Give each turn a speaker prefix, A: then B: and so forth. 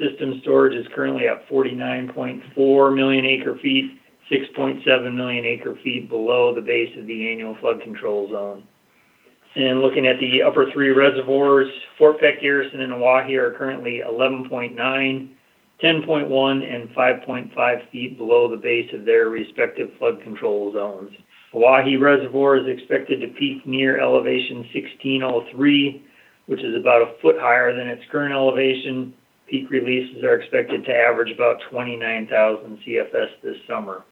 A: system storage is currently at 49.4 million acre feet, 6.7 million acre feet below the base of the annual flood control zone. And looking at the upper three reservoirs, Fort Peck, Garrison, and Oahe are currently 11.9, 10.1, and 5.5 feet below the base of their respective flood control zones. Oahe Reservoir is expected to peak near elevation 1603, which is about a foot higher than its current elevation. Peak releases are expected to average about 29,000 CFS this summer.